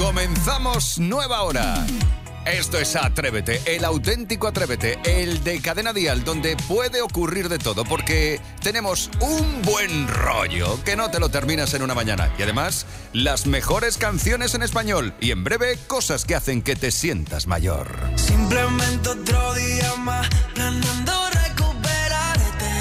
Comenzamos nueva hora. Esto es Atrévete, el auténtico Atrévete, el de Cadena Dial, donde puede ocurrir de todo, porque tenemos un buen rollo que no te lo terminas en una mañana. Y además, las mejores canciones en español. Y en breve, cosas que hacen que te sientas mayor. Simplemente otro día más, planeando recuperarte.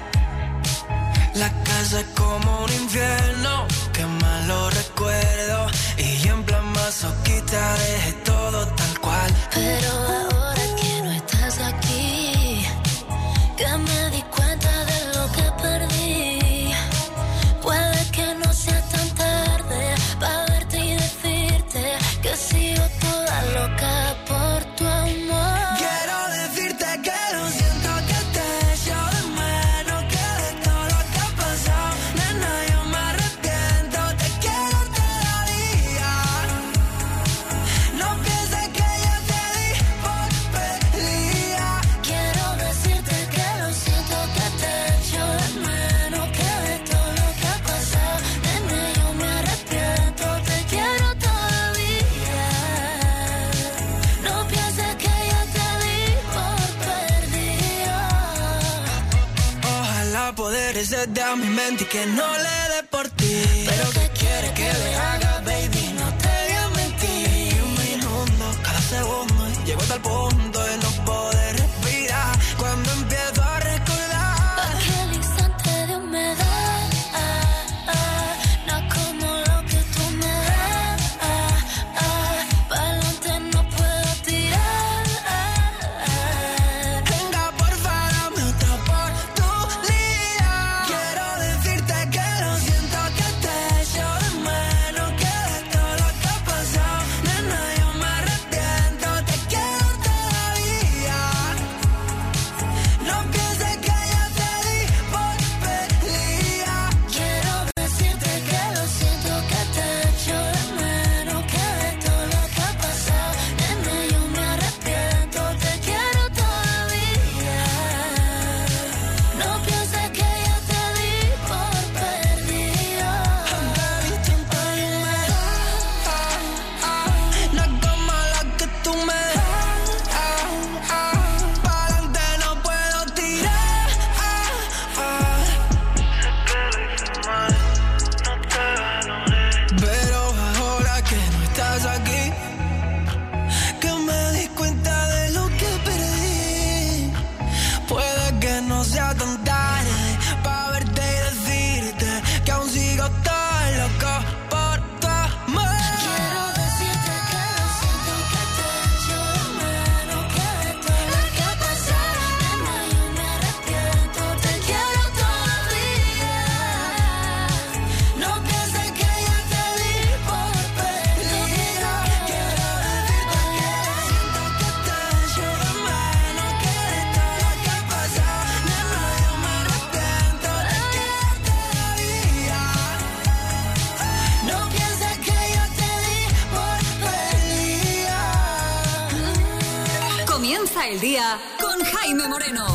La casa es como un infierno, qué malo recuerdo. Y yo en plan masoquista dejé todo tal cual. Pero ahora que no estás aquí, que me di cuenta de lo que perdí. Puede que no sea tan tarde para verte y decirte que sigo toda loca por tu amor. Quiero decirte que lo siento, que te echo de menos, que de todo lo que ha pasado, nena, yo me arrepiento, te quiero todavía. No pienses que yo te di por perdida. Quiero decirte que lo siento, que te echo de menos, que de todo lo que ha pasado, nena, yo me arrepiento, te quiero todavía. No pienses que yo te di por perdida. Ojalá poder ser de a mi mente y que no le dé por ti. Pero ¿qué quieres que le haga, baby? No te voy a mentir. Un minuto, cada segundo, y llego hasta el punto de no poder respirar. Cuando empiezo a recordar Aquel instante de humedad, no como lo que tú me das. Pa'lante no puedo tirar. venga, porfa, dame otra oportunidad. Quiero decirte que lo siento, que te echo de menos, que de todo lo que ha pasado, nena, yo me arrepiento, te quiero todavía. No pienses que yo te di por perdida. Quiero decirte que lo siento, que te echo de menos, que de todo lo que ha pasado, nena, yo me arrepiento, te quiero todavía. No pienses que yo te di por perdida. No es como la que tú me das. Pa'lante no puedo tirar. Pero ahora que no estás aquí, que me di cuenta de lo que perdí. Puede que no sea tan tarde para verte y decirte que aún sigo tan loco por tu amor. Quiero decirte que lo siento, que te echo de menos, que de todo lo que ha pasado, nena, yo me arrepiento, te quiero todavía. No pienses que yo te di por perdida. Quiero decirte que lo siento, que te echo de menos, que de todo lo que ha pasado, nena, yo me arrepiento, te quiero todavía. No pienses que yo te di por perdida. Comienza el día con Jaime Moreno.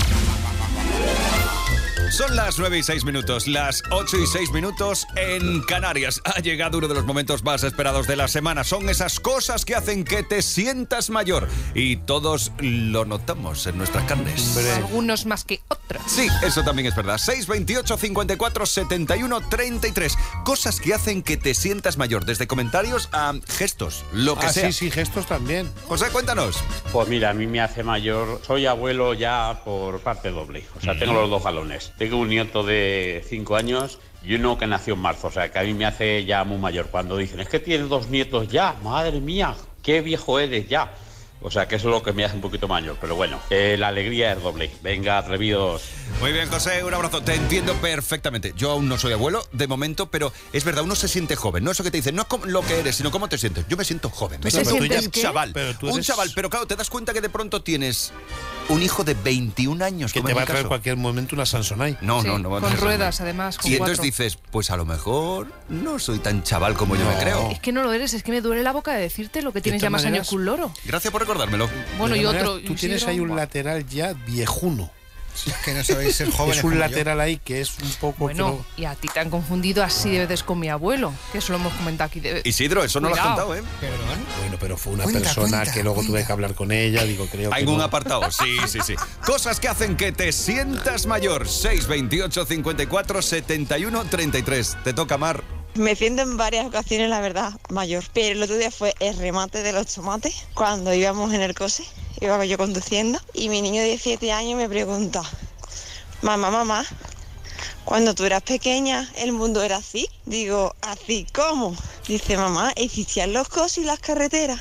Son las 9:06, las 8:06 en Canarias. Ha llegado uno de los momentos más esperados de la semana. Son esas cosas que hacen que te sientas mayor. Y todos lo notamos en nuestras carnes. Algunos más que otros. Sí, eso también es verdad. 628 54 71 33. Cosas que hacen que te sientas mayor. Desde comentarios a gestos, lo que sea. Sí, gestos también. José, cuéntanos. Pues mira, a mí me hace mayor. Soy abuelo ya por parte doble. O sea, tengo los dos galones. Tengo un nieto de 5 años y uno que nació en marzo. O sea, que a mí me hace ya muy mayor. Cuando dicen, es que tienes 2 nietos ya. Madre mía, qué viejo eres ya. O sea, que eso es lo que me hace un poquito mayor. Pero bueno, la alegría es doble. Venga, atrevidos. Muy bien, José, un abrazo. Te entiendo perfectamente. Yo aún no soy abuelo, de momento, pero es verdad, uno se siente joven. No eso que te dicen, no es lo que eres, sino cómo te sientes. Yo me siento joven. Me siento sientes un qué? chaval. Pero tú Un eres- chaval, pero claro, te das cuenta que de pronto tienes un hijo de 21 años. Que como te en va mi a traer caso. cualquier momento una Samsonite. No, Sí, no va a con tener- ruedas, además, con Y entonces 4. dices, pues a lo mejor no soy tan chaval como yo me No. creo. Es que no lo eres, es que me duele la boca de decirte lo que tienes ya todas más años maneras- que un loro. Gracias por recordármelo. Bueno, De y todas otro. maneras, tú tienes ahí un lateral ya viejuno. Si es que no sabéis ser jóvenes. Es un como lateral ahí que es un poco... Bueno, y a ti te han confundido así de veces con mi abuelo, que eso lo hemos comentado aquí. Isidro, eso no lo has Cuidado. contado, ¿eh? Perdón. Bueno, pero fue una Cuenta, persona cuenta, que luego tuve cuenta. que hablar con ella, digo, creo que Hay un no. apartado, sí. Cosas que hacen que te sientas mayor. 628 54 71 33. Te toca, Mar. Me siento en varias ocasiones, la verdad, mayor. Pero el otro día fue el remate de los tomates, cuando íbamos en el coche, iba yo conduciendo, y mi niño de 7 años me pregunta, mamá, cuando tú eras pequeña, ¿el mundo era así? Digo, ¿así cómo? Dice, mamá, ¿existían los coches y las carreteras?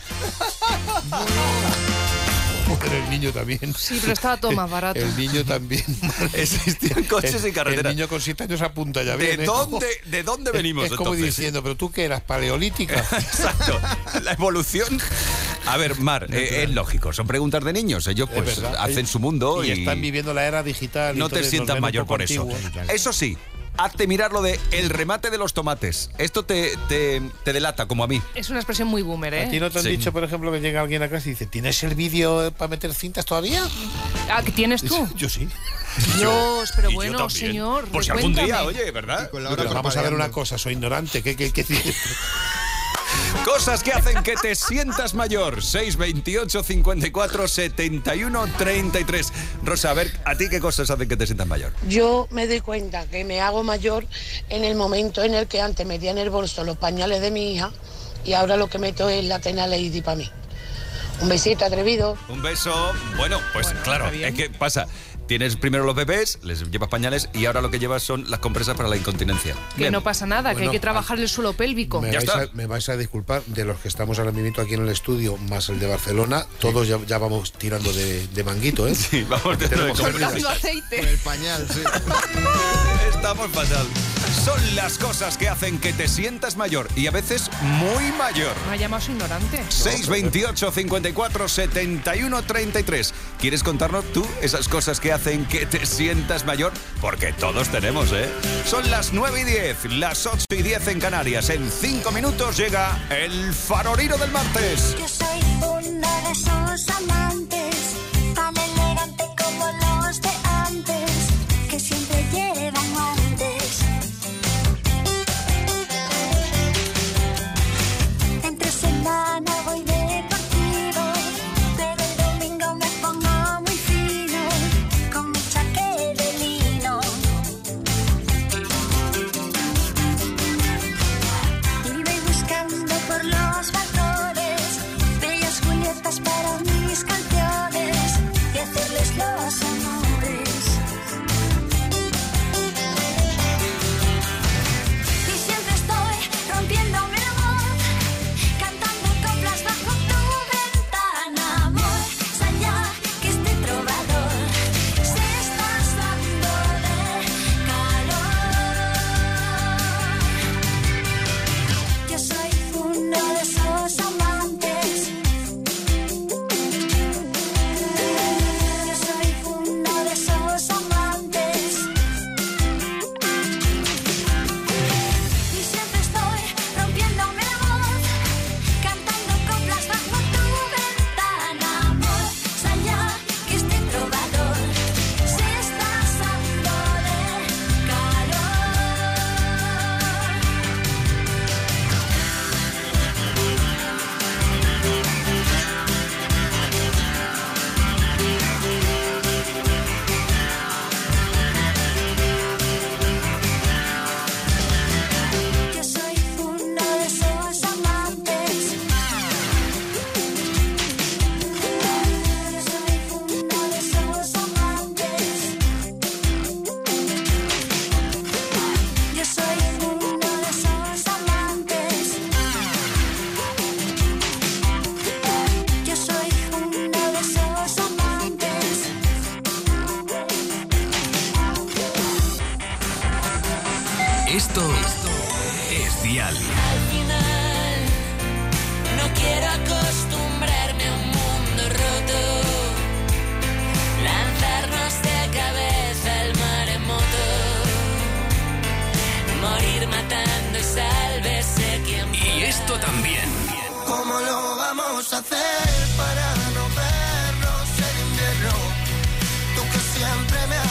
Pero el niño también. Sí, pero estaba todo más barato. El niño también. Existían coches y carreteras. El niño con 7 años apunta ya bien. ¿De dónde venimos, Es como entonces? diciendo, pero tú que eras paleolítica. Exacto. La evolución. A ver, Mar, es lógico. Son preguntas de niños. Ellos Es pues verdad. hacen su mundo y y están viviendo la era digital. y no te entonces nos sientas ven un mayor poco por eso. antiguos. Eso sí, hazte mirar lo de el remate de los tomates. Esto te delata, como a mí. Es una expresión muy boomer, ¿A ti ¿eh? no te han Sí. dicho, por ejemplo, que llega alguien a casa y dice, ¿tienes el vídeo para meter cintas todavía? Ah, ¿qué tienes tú? Yo sí. Dios, pero Y yo bueno, también. señor. Por si algún día, recuéntame. oye, ¿verdad? Y con la hora Pero vamos a ver propaganda. una cosa, soy ignorante. ¿Qué dices? Cosas que hacen que te sientas mayor. 628 54 71 33. Rosa, a ver, ¿a ti qué cosas hacen que te sientas mayor? Yo me doy cuenta que me hago mayor en el momento en el que antes metía en el bolso los pañales de mi hija y ahora lo que meto es la Tena Lady para mí. Un besito atrevido. Un beso. Bueno, pues claro, está bien. es que pasa. Tienes primero los bebés, les llevas pañales y ahora lo que llevas son las compresas para la incontinencia. Que Bien. no pasa nada, que hay Bueno, que trabajar el suelo pélvico. Me Ya está. vais a disculpar, de los que estamos ahora mismo aquí en el estudio, más el de Barcelona, todos ya vamos tirando de manguito, ¿eh? Sí, vamos de Tenemos nuevo. pérdidas. Comprando Con aceite. el pañal, sí. Estamos fatal. Son las cosas que hacen que te sientas mayor y a veces muy mayor. Me ha llamado su ignorante. 628 54 71 33. ¿Quieres contarnos tú esas cosas que hacen que te sientas mayor? Porque todos tenemos, ¿eh? Son las 9 y 10, las 8 y 10 en Canarias. En 5 minutos llega el farolino del martes. Yo soy una de esos amantes, tan elegante como los de antes, que siempre llevan guantes. Entre semana voy deportivo, pero el domingo me pongo muy fino, con mi chaqueta de lino. Y voy buscando por los balcones bellas Julietas para mis canciones y hacerles los amores. Y siempre estoy rompiéndome la voz, cantando coplas bajo tu ventana. Amor, sal ya, que este trovador se está asando de calor. Yo soy uno de esos amantes. Yo soy uno de esos amantes. Y siempre estoy rompiéndome la voz, cantando coplas bajo tu ventana. Amor, sal ya, que este trovador se está asando de calor. Yo soy uno de esos amantes. Yo soy uno de esos amantes. Yo soy uno de esos amantes. Yo soy uno de esos amantes. Esto es Dial. Al final, no quiero acostumbrarme a un mundo roto, lanzarnos de cabeza al maremoto, morir matando y sálvese quien pueda. Y esto también. ¿Cómo lo vamos a hacer para no vernos en invierno? Tú que siempre me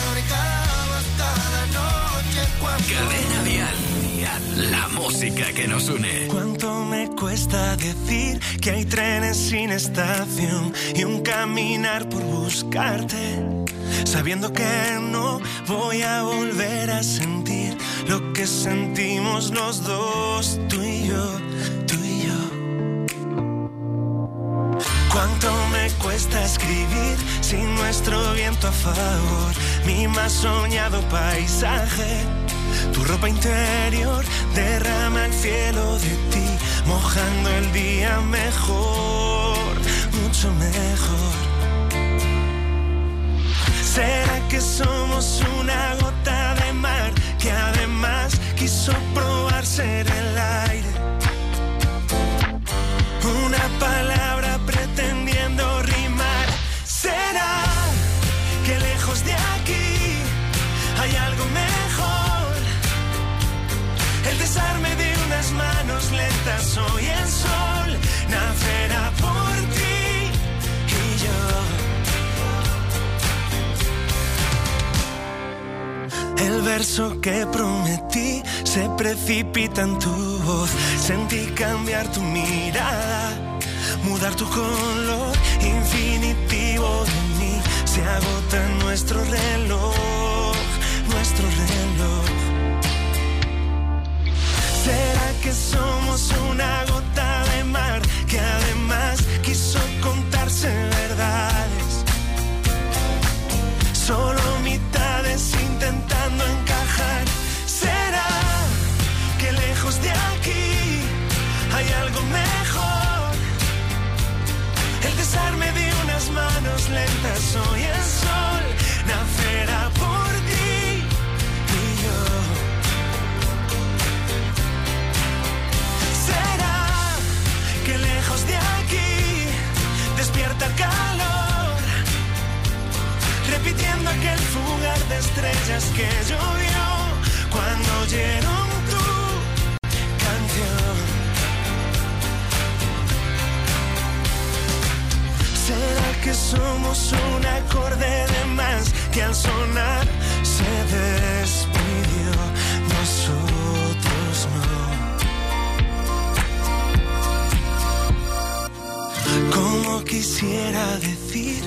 Cadena Dial. La música que nos une. ¿Cuánto me cuesta decir que hay trenes sin estación y un caminar por buscarte? Sabiendo que no voy a volver a sentir lo que sentimos los dos, tú y yo, tú y yo. ¿Cuánto me cuesta escribir sin nuestro viento a favor? Mi más soñado paisaje, tu ropa interior derrama el cielo de ti, mojando el día mejor, mucho mejor. ¿Será que somos una gota de mar que además quiso probar ser el aire? Una palabra pretendiendo rimar. ¿Será que lejos de aquí hay algo mejor? El desarme de unas manos lentas, hoy el sol nacerá por ti y yo. El verso que prometí se precipita en tu voz. Sentí cambiar tu mirada, mudar tu color infinitivo de mí. Se agota nuestro reloj, nuestro reloj. ¿Será que somos una gota de mar que además quiso contarse verdades? Solo mitades intentando encajar. ¿Será que lejos de aquí hay algo mejor? El desarme de unas manos lentas, hoy el sol nacerá por ti y yo. ¿Será que lejos de aquí despierta el calor? Repitiendo aquel fugar de estrellas que llovió cuando oyeron tu canción. ¿Será que somos un acorde de más que al sonar se despidió? Nosotros no. Como quisiera decir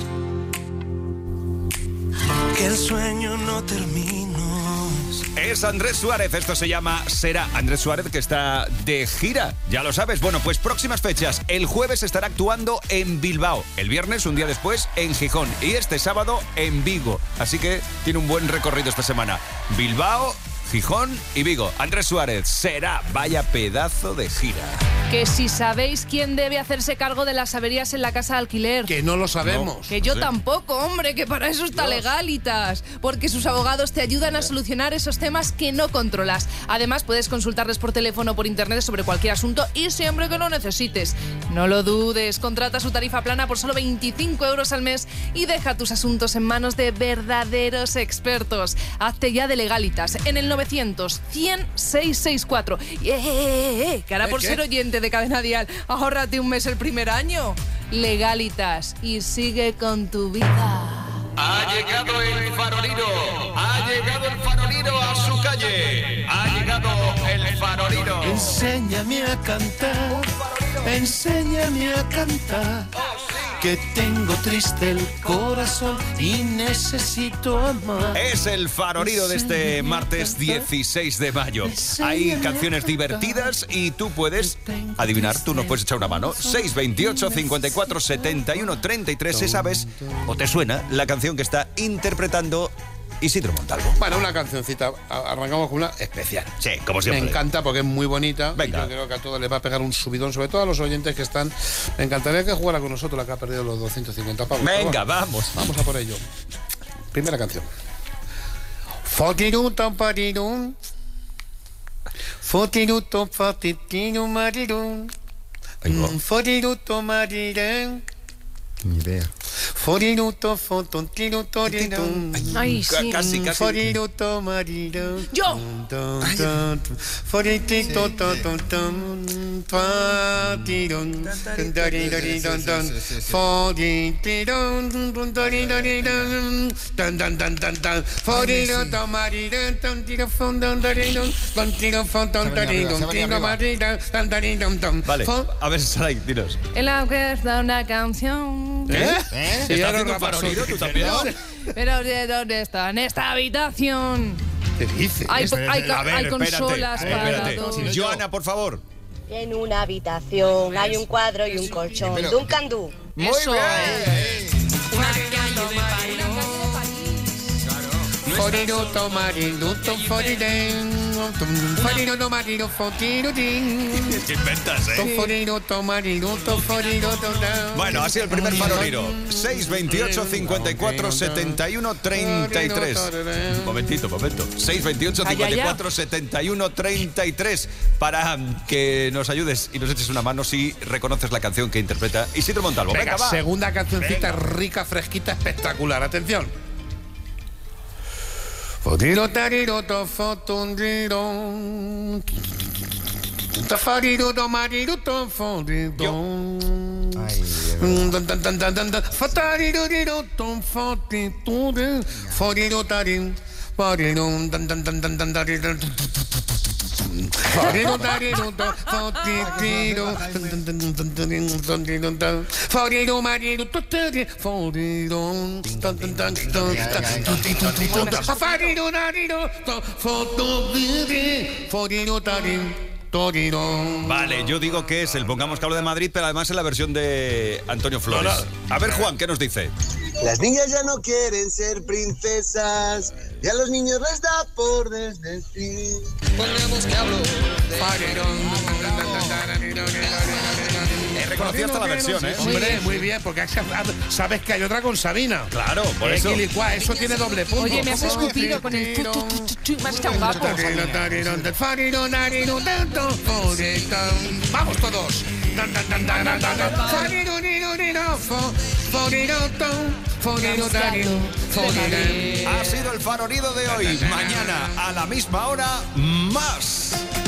que el sueño no terminó. Es Andrés Suárez, esto se llama Será. Andrés Suárez, que está de gira, ya lo sabes. Bueno, pues próximas fechas. El jueves estará actuando en Bilbao, el viernes, un día después, en Gijón, y este sábado en Vigo. Así que tiene un buen recorrido esta semana. Bilbao, Gijón y Vigo. Andrés Suárez, Será. Vaya pedazo de gira. Que si sabéis quién debe hacerse cargo de las averías en la casa de alquiler. Que no lo sabemos. No, que yo tampoco, hombre, que para eso está Legalitas. Porque sus abogados te ayudan a solucionar esos temas que no controlas. Además, puedes consultarles por teléfono o por internet sobre cualquier asunto y siempre que lo necesites. No lo dudes, contrata su tarifa plana por solo 25 euros al mes y deja tus asuntos en manos de verdaderos expertos. Hazte ya de Legalitas en el 900-100-664. Que ahora por ser oyente de Cadena Dial, ahórrate un mes el primer año. Legalitas y sigue con tu vida. Ha llegado el farolino, ha llegado el farolino a su calle, ha llegado el farolino. Enséñame a cantar, enséñame a cantar, que tengo triste el corazón y necesito amar. Es el farolino de este martes 16 de mayo. Hay canciones divertidas y tú puedes adivinar, tú nos puedes echar una mano. 628 54 71 33, si sabes o te suena la canción que está interpretando Isidro Montalvo. Bueno, una cancioncita. Arrancamos con una especial. Sí, como siempre. Me encanta porque es muy bonita. Venga. Y yo creo que a todos les va a pegar un subidón, sobre todo a los oyentes que están. Me encantaría que jugara con nosotros la que ha perdido los 250 pavos. Venga, bueno, vamos. Vamos a por ello. Primera canción. Fotiruto parirun. Fotiruto fatitino marirun. Fotiruto marirun. Ni idea. Foriruto, fotontiruto, Ay, sí. Casi. Foriruto, marido. Yo. Foritito, tuatirón. Foritirón, Foriruto, marido, tiro fondo, tiro marido, Vale, a ver, Saray, dinos. En la que está una canción. ¿Estás haciendo farolero tú también? Pero ¿de dónde está? En esta habitación. ¿Qué dices? Hay A ver, consolas para espérate. todos. Joana, por favor. En una habitación hay un cuadro y un colchón. Duncan Du. Muy Eso bien. Una calle de París. Foriruto, marido, Foriruto, marido, fotirudín. ¿Qué inventas, Foriruto, marido, Foriruto. Bueno, ha sido el primer farolero. 628 54 71 33. Momento. 628 54 71 33. Para que nos ayudes y nos eches una mano si reconoces la canción que interpreta Isidro Montalvo. Venga, va. segunda cancioncita rica, fresquita, espectacular. Atención. Fodiro tariroto fotundiro. Tafariroto mariroto fodiro. Fatariroto fotitude. Fodiro tarin. Fodiro Vale, yo digo que es el Pongamos que hablo de Madrid, pero además en la versión de Antonio Flores. A ver, Juan, ¿qué nos dice? Las niñas ya no quieren ser princesas, y a los niños les da por desdecir. Pongamos que hablo Reconocí hasta la versión, ¿eh? Hombre, muy bien, porque sabes que hay otra con Sabina. Claro, por eso. Eso tiene doble punto. Oye, me has escupido con el me has echado guapo. Vamos todos. Ha sido el farolero de hoy. Mañana a la misma hora, más.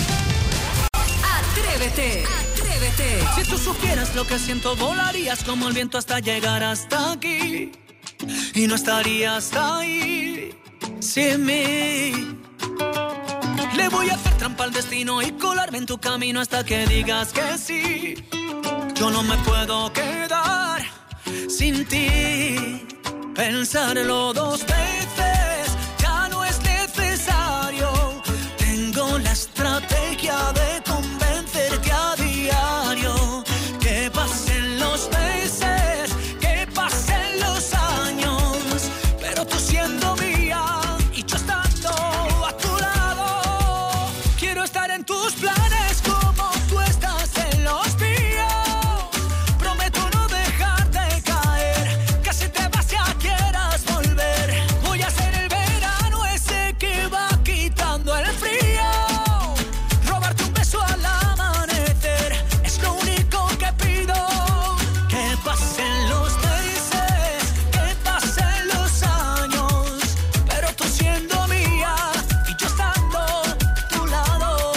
Atrévete. Si tú supieras lo que siento, volarías como el viento hasta llegar hasta aquí. Y no estarías ahí sin mí. Le voy a hacer trampa al destino y colarme en tu camino hasta que digas que sí. Yo no me puedo quedar sin ti. Pensarlo dos veces ya no es necesario. Tengo la estrategia de convencerte a diario. Que pasen los meses, que pasen los años, pero tú siendo mía y yo estando a tu lado. Quiero estar en tus planes como tú estás en los míos. Prometo no dejarte caer, que si te vas ya quieras volver. Voy a ser el verano ese que va quitando el frío. Robarte un beso al amanecer es lo único que pido. Que pasen los meses, que pasen los años, pero tú siendo mía y yo estando a tu lado.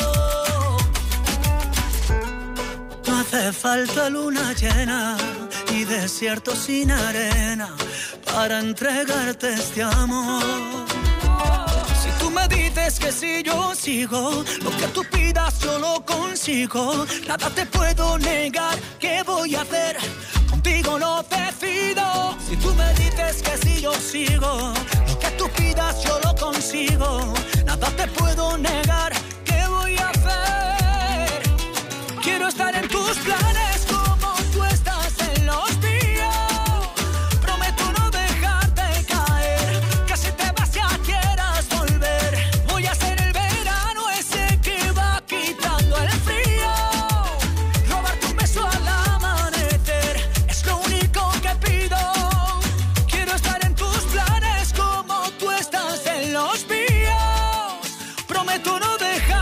No hace falta luna llena y desierto sin arena para entregarte este amor. Si tú me dices que si yo sigo, lo que tú pidas yo lo consigo. Nada te puedo negar, ¿qué voy a hacer? Contigo lo decido. Si tú me dices que si yo sigo, lo que tú pidas yo lo consigo. Nada te puedo negar, ¿qué voy a hacer? Quiero estar en tus planes como tú estás en los míos. Prometo no dejarte caer, que si te vas ya quieras volver. Voy a ser el verano ese que va quitando el frío. Robarte un beso al amanecer es lo único que pido. Quiero estar en tus planes como tú estás en los míos. Prometo no dejar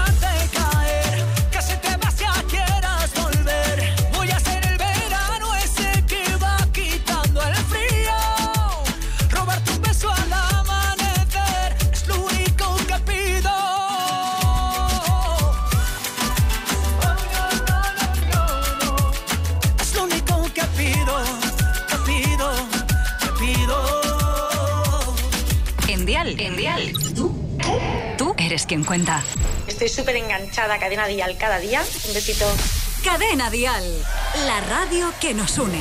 eres quien cuenta. Estoy súper enganchada a Cadena Dial cada día. Un besito. Cadena Dial, la radio que nos une.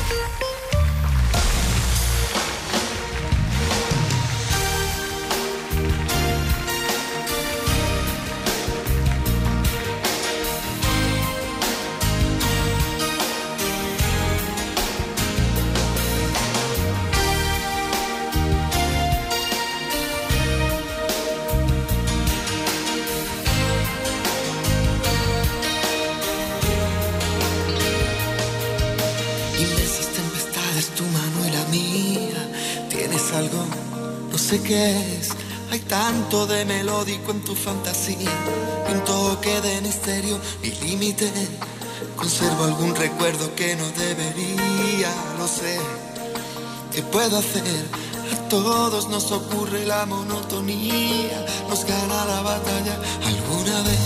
Algo, no sé qué es, hay tanto de melódico en tu fantasía, y un toque de misterio y límite. Conservo algún recuerdo que no debería, lo sé. ¿Qué puedo hacer? A todos nos ocurre la monotonía, nos gana la batalla alguna vez.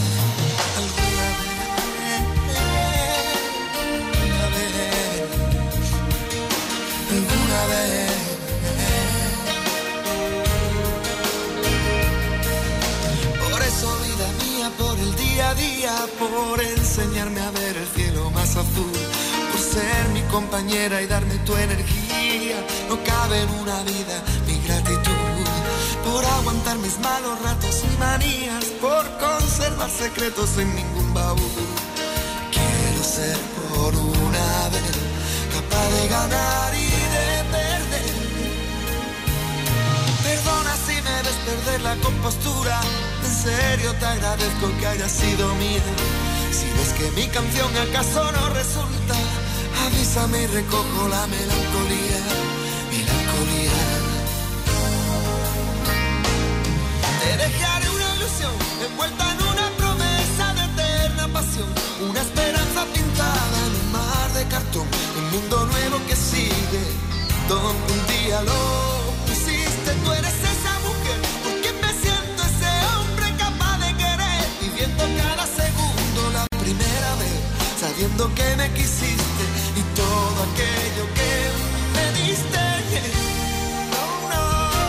Alguna vez. Por el día a día, por enseñarme a ver el cielo más azul, por ser mi compañera y darme tu energía. No cabe en una vida mi gratitud, por aguantar mis malos ratos y manías, por conservar secretos en ningún baúl. Quiero ser por una vez capaz de ganar y de perder. Perdona si me ves perder la compostura, en serio te agradezco que haya sido mía. Si ves que mi canción acaso no resulta, avísame y recojo la melancolía, melancolía. Te dejaré una ilusión envuelta en una promesa de eterna pasión, una esperanza pintada en un mar de cartón, un mundo nuevo que sigue, donde un día lo pusiste. Tú eres esa mujer, porque me siento ese hombre capaz de querer, viviendo cada segundo la primera vez, sabiendo que me quisiste y todo aquello que me diste. No, no.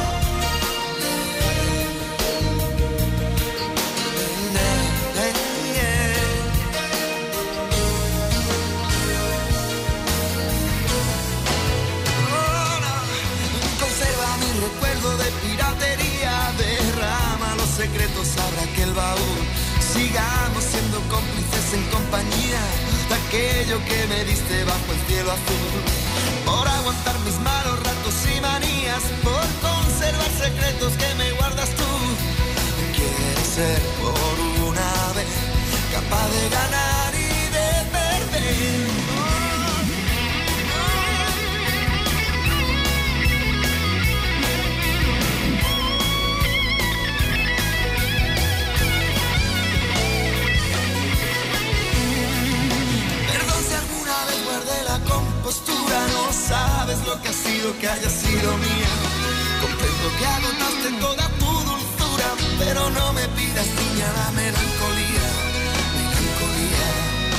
Conserva mi recuerdo de piratería, derrama los secretos, abra aquel baúl. Sigamos siendo cómplices en compañía de aquello que me diste bajo el cielo azul. Por aguantar mis malos ratos y manías, por conservar secretos que me guardas tú. Quiero ser por una vez capaz de ganar y de perder. Compostura, no sabes lo que ha sido que haya sido mía. Comprendo que agotaste toda tu dulzura, pero no me pidas, niña, la melancolía, melancolía.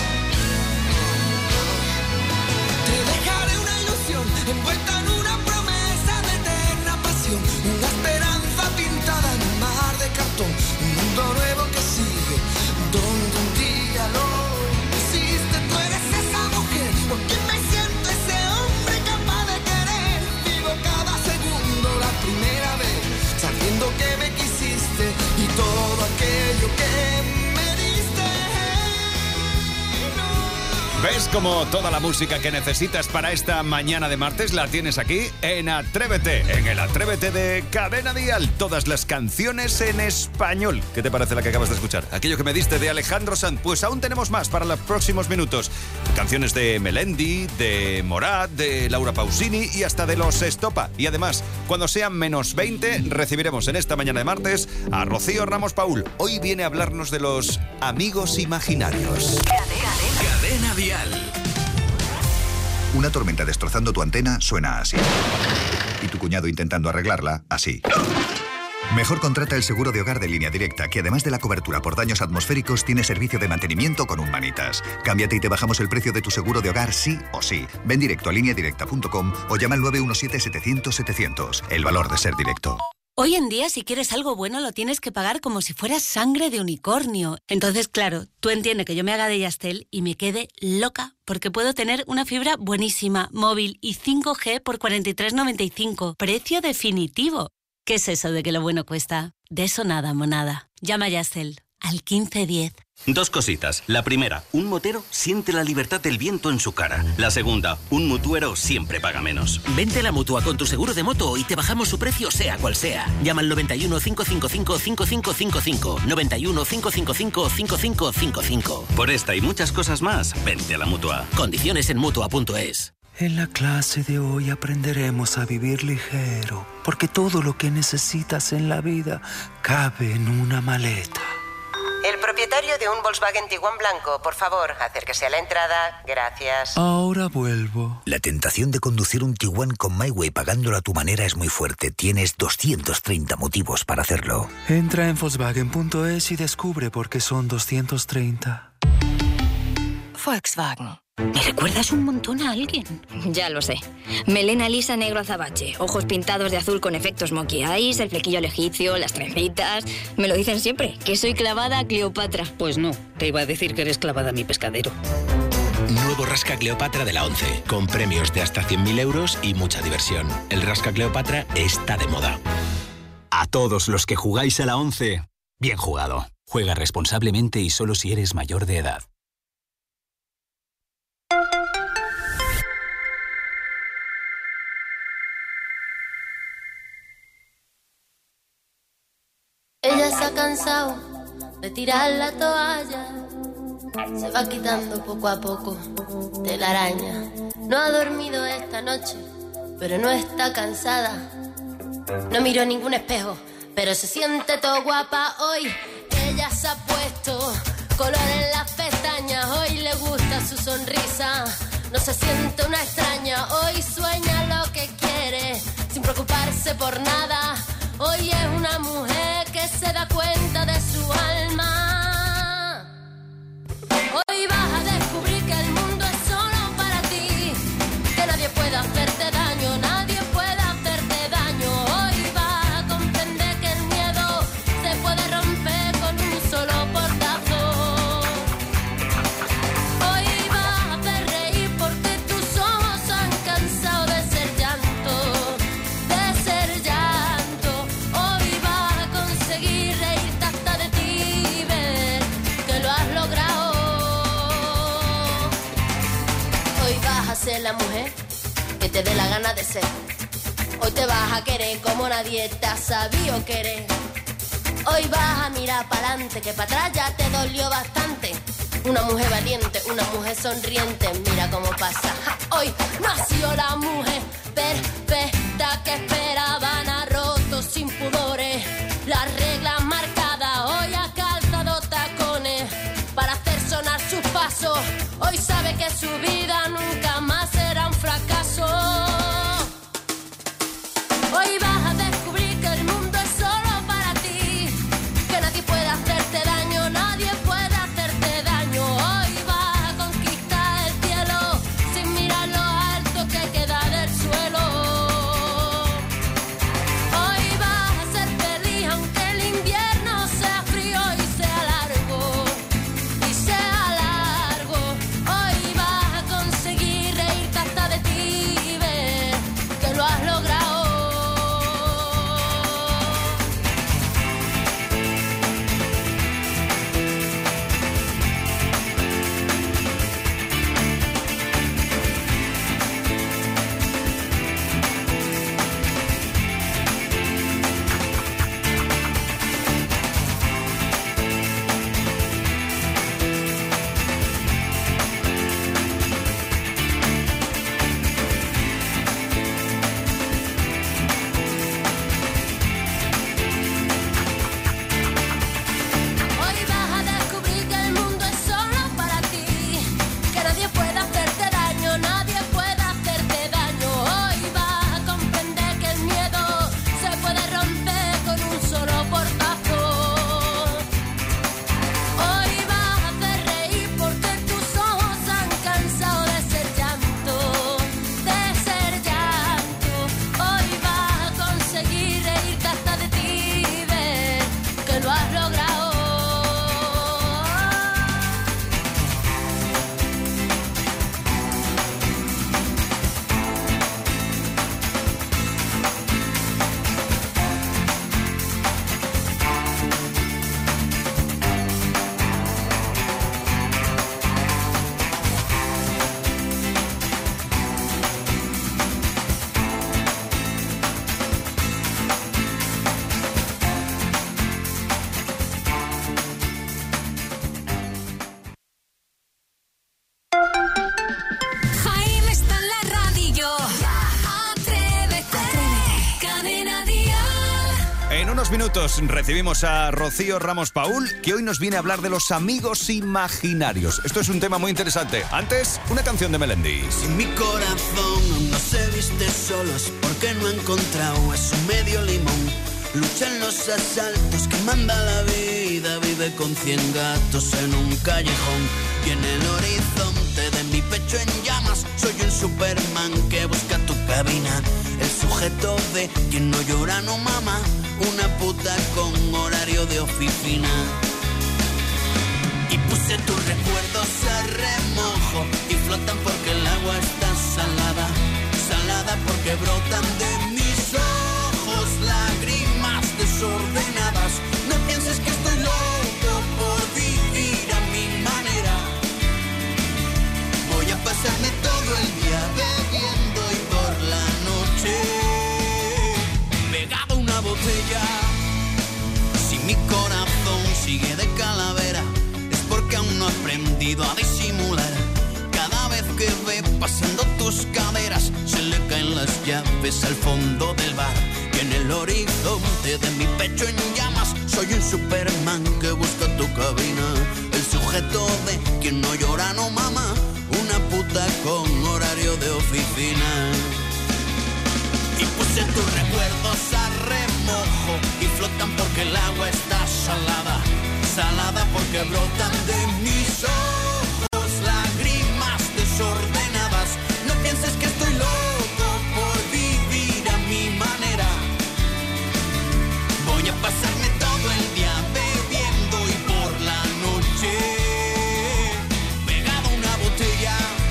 Te dejaré una ilusión envuelta en una promesa de eterna pasión, una esperanza pintada en un mar de cartón, un mundo nuevo que sigue, donde un día lo hiciste. Tú eres esa mujer por quien me siento ese hombre capaz de querer, vivo cada segundo la primera vez, sabiendo que me quisiste y todo aquello que me diste. ¿Ves cómo toda la música que necesitas para esta mañana de martes la tienes aquí en Atrévete, en el Atrévete de Cadena Dial? Todas las canciones en español. ¿Qué te parece la que acabas de escuchar? Aquello que me diste de Alejandro Sanz. Pues aún tenemos más para los próximos minutos. Canciones de Melendi, de Morat, de Laura Pausini y hasta de los Estopa. Y además, cuando sean menos 20, recibiremos en esta mañana de martes a Rocío Ramos Paul. Hoy viene a hablarnos de los amigos imaginarios. Cadena Dial. Una tormenta destrozando tu antena suena así. Y tu cuñado intentando arreglarla, así. Mejor contrata el seguro de hogar de Línea Directa, que además de la cobertura por daños atmosféricos, tiene servicio de mantenimiento con un manitas. Cámbiate y te bajamos el precio de tu seguro de hogar sí o sí. Ven directo a lineadirecta.com o llama al 917-700-700. El valor de ser directo. Hoy en día, si quieres algo bueno, lo tienes que pagar como si fuera sangre de unicornio. Entonces, claro, tú entiendes que yo me haga de Yastel y me quede loca, porque puedo tener una fibra buenísima, móvil y 5G por 43,95. Precio definitivo. ¿Qué es eso de que lo bueno cuesta? De eso nada, monada. Llama a Yastel al 1510. Dos cositas. La primera, un motero siente la libertad del viento en su cara. La segunda, un mutuero siempre paga menos. Vente a la Mutua con tu seguro de moto y te bajamos su precio sea cual sea. Llama al 91 555 5555. 91 555 5555. Por esta y muchas cosas más, vente a la Mutua. Condiciones en Mutua.es. En la clase de hoy aprenderemos a vivir ligero, porque todo lo que necesitas en la vida cabe en una maleta. El propietario de un Volkswagen Tiguan blanco, por favor, acérquese a la entrada. Gracias. Ahora vuelvo. La tentación de conducir un Tiguan con MyWay pagándolo a tu manera es muy fuerte. Tienes 230 motivos para hacerlo. Entra en Volkswagen.es y descubre por qué son 230. Volkswagen. ¿Me recuerdas un montón a alguien? Ya lo sé. Melena lisa negro azabache, ojos pintados de azul con efectos monkey eyes, el flequillo al egipcio, las trencitas. Me lo dicen siempre, que soy clavada a Cleopatra. Pues no, te iba a decir que eres clavada a mi pescadero. Nuevo Rasca Cleopatra de la 11, con premios de hasta 100.000 euros y mucha diversión. El Rasca Cleopatra está de moda. A todos los que jugáis a la 11, bien jugado. Juega responsablemente y solo si eres mayor de edad. Ella se ha cansado de tirar la toalla, se va quitando poco a poco telaraña. No ha dormido esta noche, pero no está cansada. No miró ningún espejo, pero se siente todo guapa hoy. Ella se ha puesto color en las pestañas, hoy le gusta su sonrisa. No se siente una extraña, hoy sueña lo que quiere, sin preocuparse por nada. Hoy es una mujer que se da cuenta de su alma. Hoy vas a descubrir que el mundo es solo para ti, que nadie puede hacerte daño, nadie puede hacerte daño. Hoy vas a comprender que el miedo se puede romper con un solo portazo. Hoy vas a hacer reír porque tus ojos han cansado de ser llanto, de ser llanto. Hoy vas a conseguir reírte hasta de ti y ver que lo has logrado. Hoy vas a ser la mujer que te dé la gana de ser. Hoy te vas a querer como nadie te ha sabido querer. Hoy vas a mirar para adelante, que para atrás ya te dolió bastante. Una mujer valiente, una mujer sonriente, mira cómo pasa. Hoy nació la mujer perfecta que esperaban, ha roto sin pudores las reglas marcadas. Hoy ha calzado tacones para hacer sonar sus pasos. Hoy sabe que su vida nunca más será un fracaso. Hoy vas a descubrir que el mundo es solo para ti, que nadie puede hacerte daño, nadie puede hacerte daño. Hoy vas a conquistar el cielo sin mirar lo alto que queda del suelo. Hoy vas a ser feliz aunque el invierno sea frío y sea largo, y sea largo. Hoy vas a conseguir reírte hasta de ti y ver 2 minutos recibimos a Rocío Ramos Paul, que hoy nos viene a hablar de los amigos imaginarios. Esto es un tema muy interesante. Antes, una canción de Melendi. Si mi corazón no se viste solo es porque no ha encontrado a su medio limón. Lucha en los asaltos que manda la vida, vive con 100 gatos en un callejón. Y en el horizonte de mi pecho en llamas, soy un Superman que busca tu cabina. El sujeto de quien no llora no mama, una puta con horario de oficina. Y puse tus recuerdos a remojo y flotan porque el agua está salada. Salada porque brotan de mis ojos lágrimas desordenadas. No pienses que estoy loco por vivir a mi manera. Voy a pasarme todo el día bebiendo y por la noche pegado a una botella. Si mi corazón sigue de calavera es porque aún no he aprendido a disimular. Cada vez que ve pasando tus caderas se le caen las llaves al fondo del bar. Y en el horizonte de mi pecho en llamas soy un Superman que busca tu cabina. El sujeto de quien no llora no mama, una puta con horario de oficina. Y puse tus recuerdos a remojo y flotan porque el agua está salada. Salada porque brotan de mis ojos lágrimas desordenadas. No pienses que estoy loco por vivir a mi manera. Voy a pasarme todo el día bebiendo y por la noche pegado a una botella.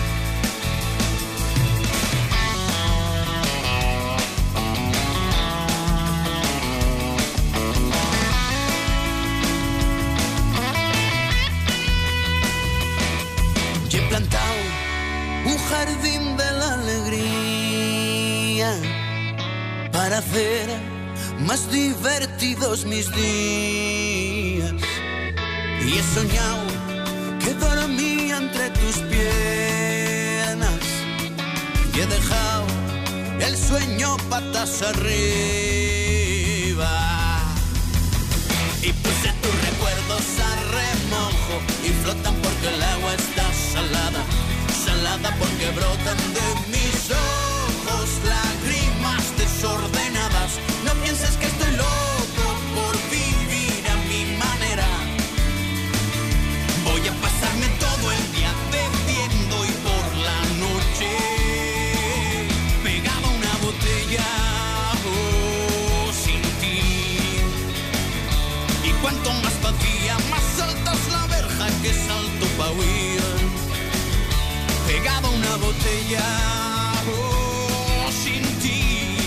Y he plantado un jardín de la alegría para hacer más divertidos mis días. Y he soñado que dormía entre tus piernas y he dejado el sueño patas arriba. Y puse tus recuerdos a remojo y flotan porque el agua está salada. Salada porque brotan de mis ojos lágrimas desordenadas. No pienses que estoy loco por vivir a mi manera. Voy a pasarme todo el día bebiendo y por la noche pegado a una botella, oh, sin ti. Y cuanto más vacía, más alta es la verja que salto pa' huir. Pegado a una botella, oh, sin ti.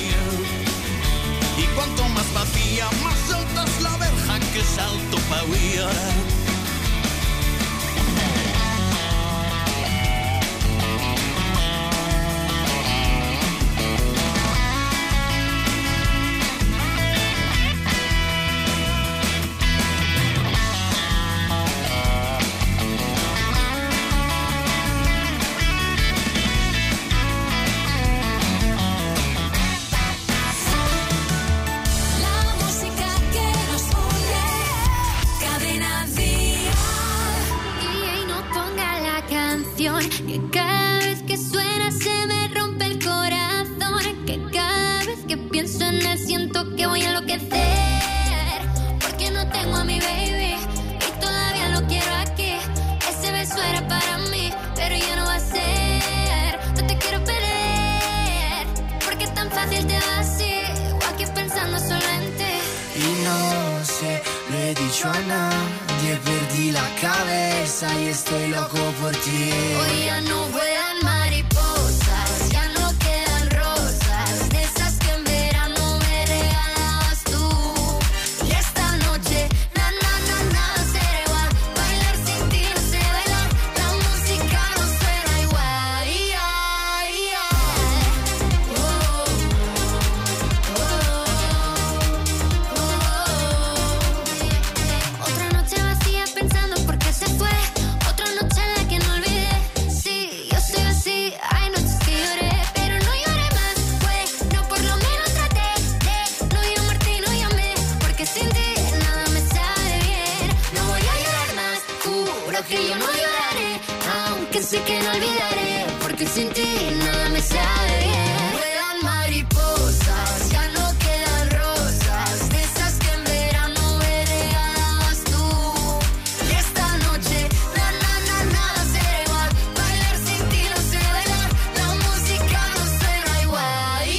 Y cuanto más vacía, más alta es la verja que salto pa' huir. Que cada vez que suena se me rompe el corazón. Que cada vez que pienso en él siento que voy a enloquecer. Porque no tengo a mi baby y todavía lo quiero aquí. Ese beso era para mí, pero ya no va a ser. No te quiero perder, porque es tan fácil te va así. O aquí pensando solo en ti. Y no sé, lo he dicho a nadie, perdí la cabeza y estoy loco por ti. Hoy ya no vuelan mariposas, ya no quedan rosas, de esas que en verano me regalabas tú. Y esta noche, nada será igual. Bailar sin ti no sé bailar, la música no suena igual. Otra noche vacía pensando por qué se fue. Otra noche en la que no olvidé. Sí, yo lloraré, aunque sé que no olvidaré, porque sin ti nada me sabe bien. Vuelan mariposas, ya no quedan rosas, de esas que en verano me regalabas tú. Y esta noche, nada será igual, bailar sin ti no sé bailar, la música no suena igual.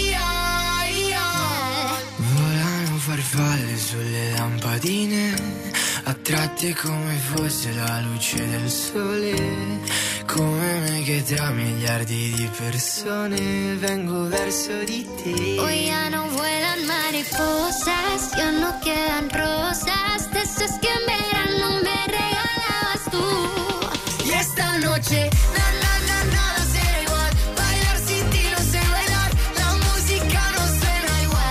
Volano farfalle sulle lampadine, a tratti come fosse la luce del sole, come me che tra miliardi di persone vengo verso di te. Hoy ya no vuelan mariposas, ya no quedan rosas, de esas que en verano me regalabas tú. Y esta noche, nada será igual, bailar sin ti no sé bailar, la música no suena igual.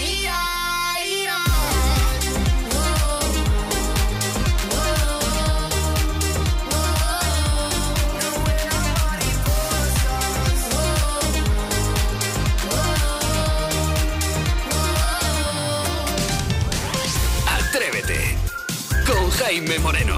Atrévete con Jaime Moreno.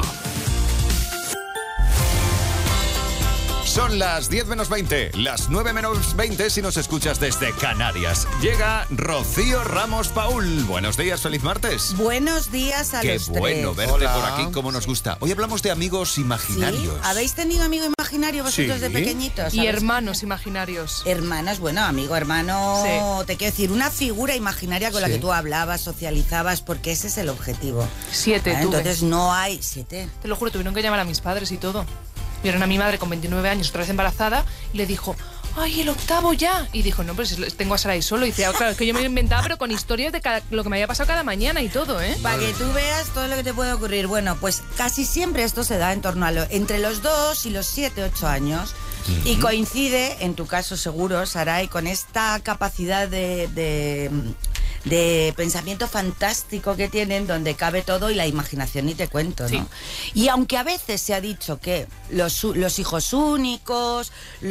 Son las 10 menos 20, las 9 menos 20 si nos escuchas desde Canarias. Llega Rocío Ramos Paul. Buenos días, feliz martes. Buenos días a los tres. Qué bueno verte por aquí, como nos gusta. Hoy hablamos de amigos imaginarios. ¿Sí? ¿Habéis tenido amigo imaginario vosotros de pequeñitos? Y hermanos imaginarios. Hermanos, bueno, amigo, hermano, Sí. te quiero decir, una figura imaginaria con la que tú hablabas, socializabas, porque ese es el objetivo. 7 tuve. Entonces no hay 7. Te lo juro, tuvieron que llamar a mis padres y todo. Vieron a mi madre con 29 años, otra vez embarazada, y le dijo, ¡ay, el 8º ya! Y dijo, no, pues tengo a Sarai solo. Y dice, claro, es que yo me inventaba, pero con historias de lo que me había pasado cada mañana y todo, ¿eh? Para que tú veas todo lo que te puede ocurrir. Bueno, pues casi siempre esto se da en torno a entre los 2 y los 7, 8 años. Y coincide, en tu caso seguro, Sarai, con esta capacidad de pensamiento fantástico que tienen, donde cabe todo y la imaginación ni te cuento, ¿no? Sí. Y aunque a veces se ha dicho que los hijos únicos,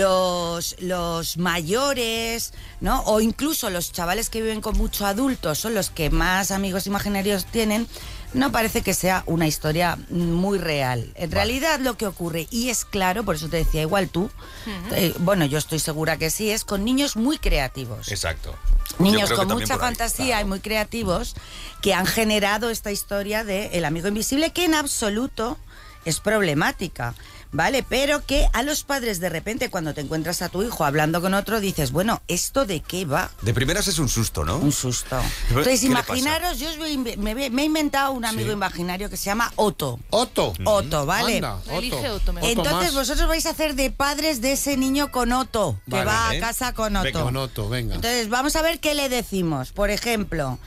los mayores, ¿no? O incluso los chavales que viven con muchos adultos son los que más amigos imaginarios tienen, no parece que sea una historia muy real. En realidad lo que ocurre, y es claro, por eso te decía, igual tú, bueno, yo estoy segura que sí, es con niños muy creativos. Exacto. Niños con mucha fantasía y muy creativos que han generado esta historia de El amigo invisible, que en absoluto es problemática, ¿vale? Pero que a los padres de repente cuando te encuentras a tu hijo hablando con otro dices, bueno, ¿esto de qué va? De primeras es un susto, ¿no? Un susto. Entonces imaginaros, yo me he inventado un amigo imaginario que se llama Otto. Otto. Otto, ¿vale? Anda, Elige Otto, mejor. Entonces vosotros vais a hacer de padres de ese niño con Otto, que va a casa con Otto. Venga, con Otto, venga. Entonces vamos a ver qué le decimos. Por ejemplo,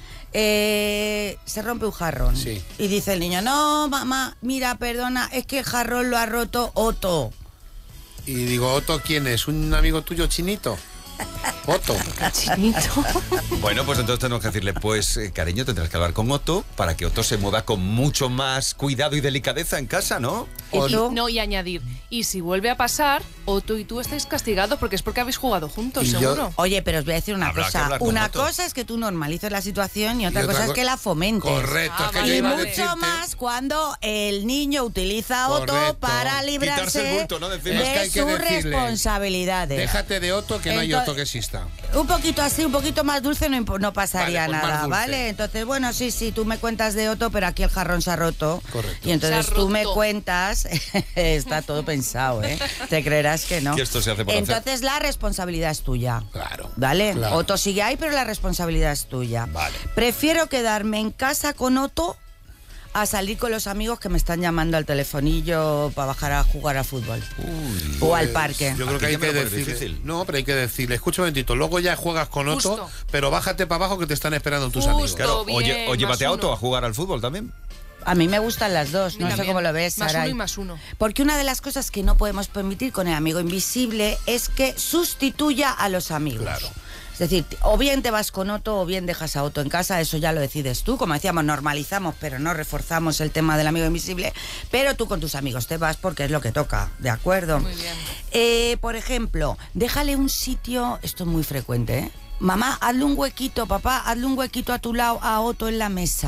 se rompe un jarrón. Sí. Y dice el niño, no, mamá, mira, perdona, es que el jarrón lo ha roto Otto. Y digo, ¿Otto quién es? ¿Un amigo tuyo chinito? Otto. Chinito. Bueno, pues entonces tenemos que decirle, pues, cariño, tendrás que hablar con Otto para que Otto se mueva con mucho más cuidado y delicadeza en casa, ¿no? Y añadir, y si vuelve a pasar, Otto y tú estáis castigados porque es porque habéis jugado juntos, Y yo- seguro. Oye, pero os voy a decir una Habrá que cosa. hablar con Una Otto. cosa es que tú normalices la situación y otra otra cosa es co- que la fomentes. Correcto, es que yo Y iba a mucho decirte... más cuando el niño utiliza a Otto Correcto. para Quitarse librarse el bulto, ¿no? Decir, de es que hay que sus decirle, responsabilidades. Déjate de Otto, que no hay Entonces- Otto que exista. Un poquito así, un poquito más dulce, no pasaría Vale, pues más nada, dulce. ¿vale? Entonces, bueno, sí, tú me cuentas de Otto, pero aquí el jarrón se ha roto. Correcto. Y entonces Se ha tú me roto. cuentas, está todo pensado, ¿eh? Te creerás que no. Que esto se hace por hacer. Entonces la responsabilidad es tuya. Claro. ¿Vale? Claro. Otto sigue ahí, pero la responsabilidad es tuya. Vale. Prefiero quedarme en casa con Otto a salir con los amigos que me están llamando al telefonillo para bajar a jugar al fútbol. O al parque. Yo creo que Aquí hay ya me que lo pone decirle. difícil. No, pero hay que decirle, escucha un momentito, luego ya juegas con Otto, Justo. pero bájate para abajo que te están esperando tus Justo. amigos. Claro, bien, o llévate a más Otto uno. a jugar al fútbol también. A mí me gustan las dos, no sé También. cómo lo ves, Más Saray. uno y más uno. Porque una de las cosas que no podemos permitir con el amigo invisible es que sustituya a los amigos. Claro. Es decir, o bien te vas con Otto o bien dejas a Otto en casa, eso ya lo decides tú. Como decíamos, normalizamos, pero no reforzamos el tema del amigo invisible. Pero tú con tus amigos te vas porque es lo que toca, ¿de acuerdo? Muy bien. Por ejemplo, déjale un sitio, esto es muy frecuente, ¿eh? Mamá, hazle un huequito, papá, hazle un huequito a tu lado a Otto en la mesa.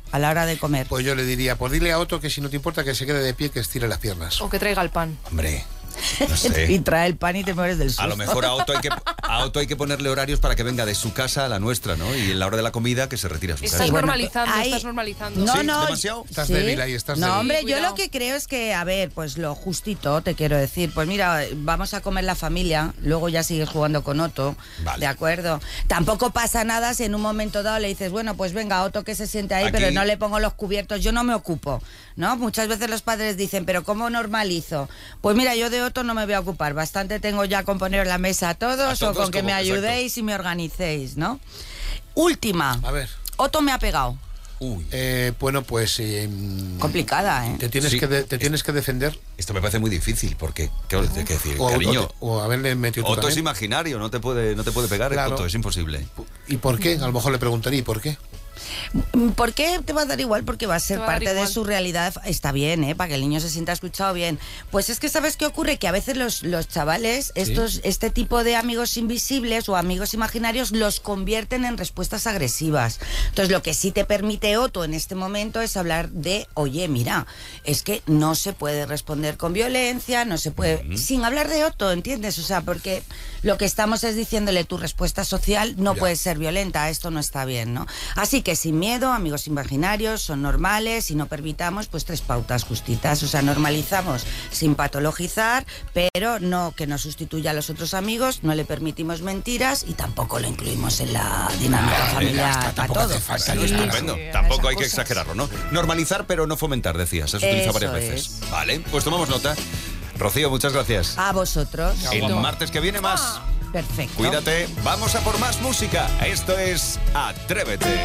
a la hora de comer? Pues yo le diría, pues dile a Otto que si no te importa que se quede de pie, que estire las piernas. O que traiga el pan. Hombre, no sé. Y trae el pan y te mueres del susto. A lo mejor a Otto hay que ponerle horarios para que venga de su casa a la nuestra, ¿no? Y en la hora de la comida que se retire a su casa. Estás normalizando. No, ¿Sí? no. ¿Demasiado? Estás ¿Sí? débil ahí, estás débil. No, hombre, yo Cuidado. lo que creo es que, a ver, pues lo justito, te quiero decir. Pues mira, vamos a comer la familia, luego ya sigues jugando con Otto, Vale. ¿de acuerdo? Tampoco pasa nada si en un momento dado le dices, bueno, pues venga, Otto que se siente ahí, Aquí- pero no le pongo los cubiertos, yo no me ocupo, ¿no? Muchas veces los padres dicen, pero ¿cómo normalizo? Pues mira, yo de Otto no me voy a ocupar, bastante tengo ya con poner la mesa a todos, o con que me ayudéis y me organicéis, ¿no? Última. A ver. Otto me ha pegado. Bueno, pues... Complicada, ¿eh? Te tienes, Sí. te tienes que defender. Esto me parece muy difícil porque, ¿qué os tengo que decir? O, Cariño, o haberle metido tú Otto es también. imaginario, no te puede pegar, Claro. Otto, es imposible. ¿Y por qué? A lo mejor le preguntaría, ¿y por qué? ¿Por qué te va a dar igual? Porque va a ser Te va a dar parte de igual. su realidad. Está bien, ¿eh? Para que el niño se sienta escuchado bien. Pues es que, ¿sabes qué ocurre? Que a veces los chavales, este tipo de amigos invisibles o amigos imaginarios, los convierten en respuestas agresivas. Entonces, lo que sí te permite Otto en este momento es hablar de, oye, mira, es que no se puede responder con violencia, no se puede... Sin hablar de Otto, ¿entiendes? O sea, porque lo que estamos es diciéndole, tu respuesta social no puede ser violenta, esto no está bien, ¿no? Así que sin miedo, amigos imaginarios, son normales y no permitamos pues 3 pautas justitas. O sea, normalizamos sin patologizar, pero no que nos sustituya a los otros amigos, no le permitimos mentiras y tampoco lo incluimos en la dinámica familiar para todo. Estupendo. Tampoco hay que exagerarlo, ¿no? Normalizar, pero no fomentar, decías. Has utilizado varias veces. Vale, pues tomamos nota. Rocío, muchas gracias. A vosotros. El martes que viene más. Perfecto. Cuídate, vamos a por más música. Esto es Atrévete.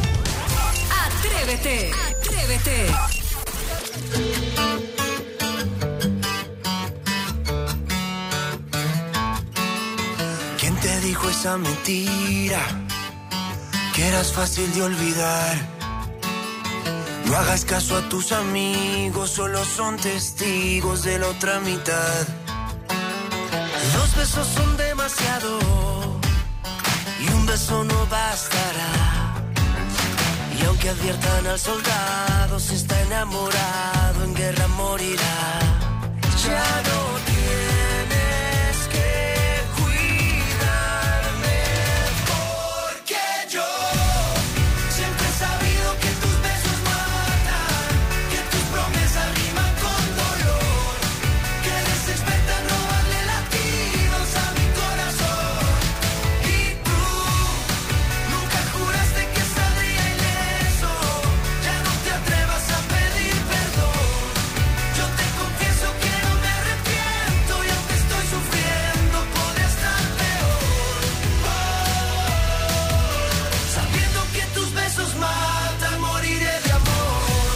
Atrévete, atrévete. ¿Quién te dijo esa mentira? Que eras fácil de olvidar. No hagas caso a tus amigos, solo son testigos de la otra mitad. 2 besos son demasiado y un beso no bastará. Y aunque adviertan al soldado, si está enamorado en guerra morirá. Ya no tienes que cuidarme, porque yo siempre he sabido que tus besos matan, que tus promesas riman con dolor, que eres experta en robarle latidos a mi corazón. Y tú nunca juraste que saldría ileso, ya no te atrevas a pedir perdón. Yo te confieso que no me arrepiento y aunque estoy sufriendo podría estar peor. Sabiendo que tus besos matan, moriré de amor.